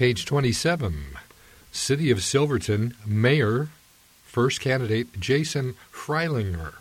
Page 27, City of Silverton, Mayor, first candidate Jason Freilinger,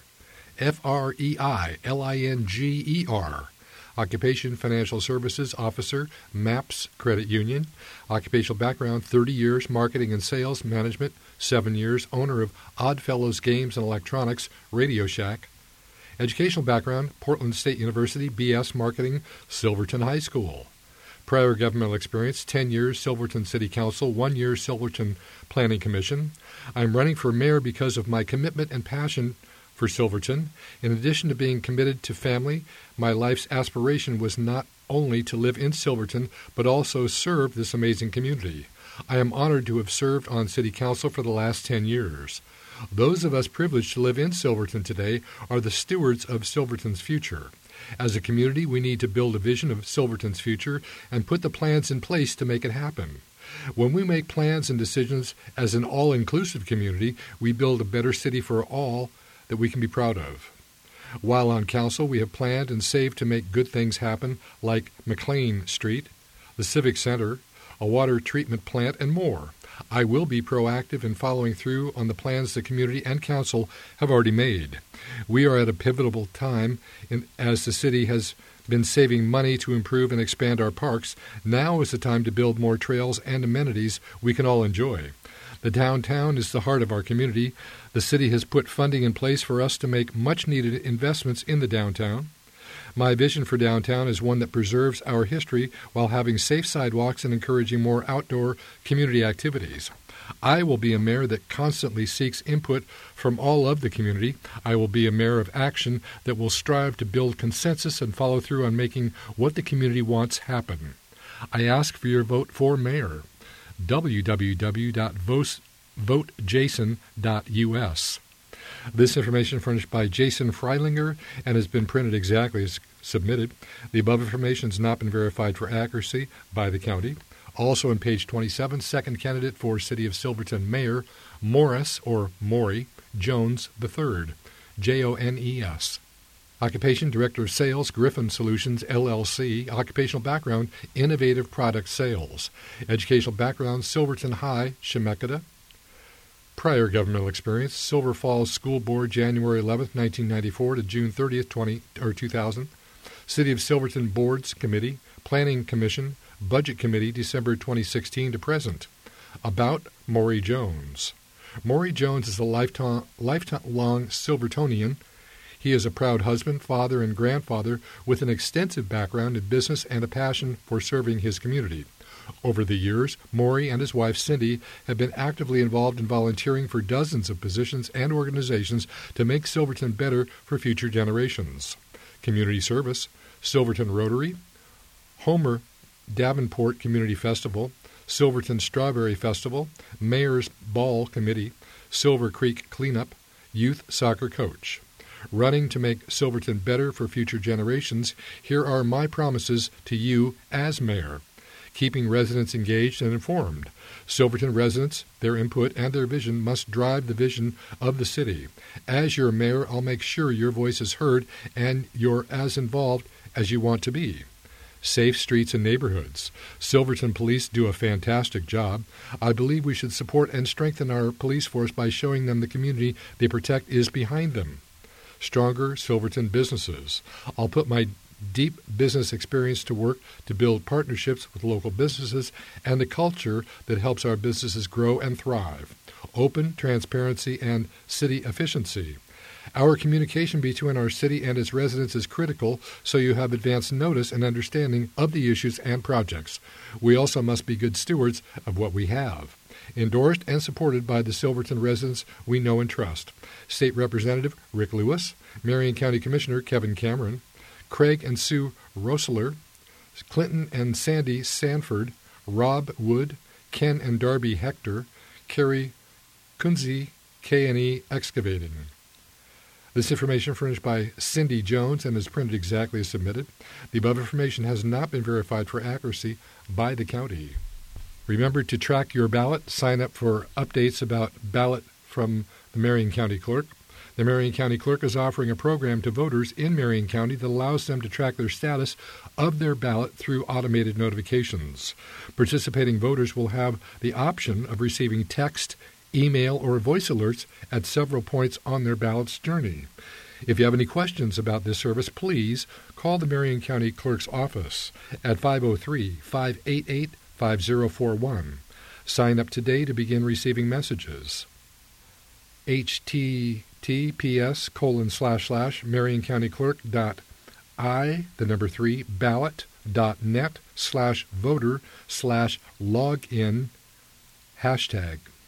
Freilinger. Occupation, Financial Services Officer, MAPS Credit Union. Occupational background, 30 years, marketing and sales management, 7 years, owner of Oddfellows Games and Electronics, Radio Shack. Educational background, Portland State University, BS Marketing, Silverton High School. Prior governmental experience, 10 years, Silverton City Council, 1 year, Silverton Planning Commission. I'm running for mayor because of my commitment and passion for Silverton. In addition to being committed to family, my life's aspiration was not only to live in Silverton, but also serve this amazing community. I am honored to have served on City Council for the last 10 years. Those of us privileged to live in Silverton today are the stewards of Silverton's future. As a community, we need to build a vision of Silverton's future and put the plans in place to make it happen. When we make plans and decisions as an all-inclusive community, we build a better city for all that we can be proud of. While on council, we have planned and saved to make good things happen, like McLean Street, the Civic Center, a water treatment plant, and more. I will be proactive in following through on the plans the community and council have already made. We are at a pivotal time as the city has been saving money to improve and expand our parks. Now is the time to build more trails and amenities we can all enjoy. The downtown is the heart of our community. The city has put funding in place for us to make much-needed investments in the downtown. My vision for downtown is one that preserves our history while having safe sidewalks and encouraging more outdoor community activities. I will be a mayor that constantly seeks input from all of the community. I will be a mayor of action that will strive to build consensus and follow through on making what the community wants happen. I ask for your vote for mayor. www.votejason.us. This information furnished by Jason Freilinger and has been printed exactly as submitted. The above information has not been verified for accuracy by the county. Also on page 27, second candidate for City of Silverton Mayor, Morris, or Maury, Jones III, Jones. Occupation, Director of Sales, Griffin Solutions, LLC. Occupational background, Innovative Product Sales. Educational background, Silverton High, Chemeketa. Prior governmental experience, Silver Falls School Board, January 11, 1994 to June 30, 2000. City of Silverton Boards Committee, Planning Commission, Budget Committee, December 2016 to present. About Maury Jones. Maury Jones is a lifelong Silvertonian. He is a proud husband, father, and grandfather with an extensive background in business and a passion for serving his community. Over the years, Maury and his wife Cindy have been actively involved in volunteering for dozens of positions and organizations to make Silverton better for future generations. Community service, Silverton Rotary, Homer Davenport Community Festival, Silverton Strawberry Festival, Mayor's Ball Committee, Silver Creek Cleanup, Youth Soccer Coach. Running to make Silverton better for future generations, here are my promises to you as mayor. Keeping residents engaged and informed. Silverton residents, their input and their vision must drive the vision of the city. As your mayor, I'll make sure your voice is heard and you're as involved as you want to be. Safe streets and neighborhoods. Silverton police do a fantastic job. I believe we should support and strengthen our police force by showing them the community they protect is behind them. Stronger Silverton businesses. I'll put my deep business experience to work to build partnerships with local businesses and the culture that helps our businesses grow and thrive. Open, transparency, and city efficiency. Our communication between our city and its residents is critical, so you have advance notice and understanding of the issues and projects. We also must be good stewards of what we have. Endorsed and supported by the Silverton residents we know and trust. State Representative Rick Lewis, Marion County Commissioner Kevin Cameron, Craig and Sue Roessler, Clinton and Sandy Sanford, Rob Wood, Ken and Darby Hector, Carrie Kunze, K&E Excavating. This information furnished by Cindy Jones and is printed exactly as submitted. The above information has not been verified for accuracy by the county. Remember to track your ballot. Sign up for updates about ballot from the Marion County Clerk. The Marion County Clerk is offering a program to voters in Marion County that allows them to track their status of their ballot through automated notifications. Participating voters will have the option of receiving text, email, or voice alerts at several points on their ballot's journey. If you have any questions about this service, please call the Marion County Clerk's office at 503-588-5041. Sign up today to begin receiving messages. https://marioncountyklerk.ballot.net/voter/login #.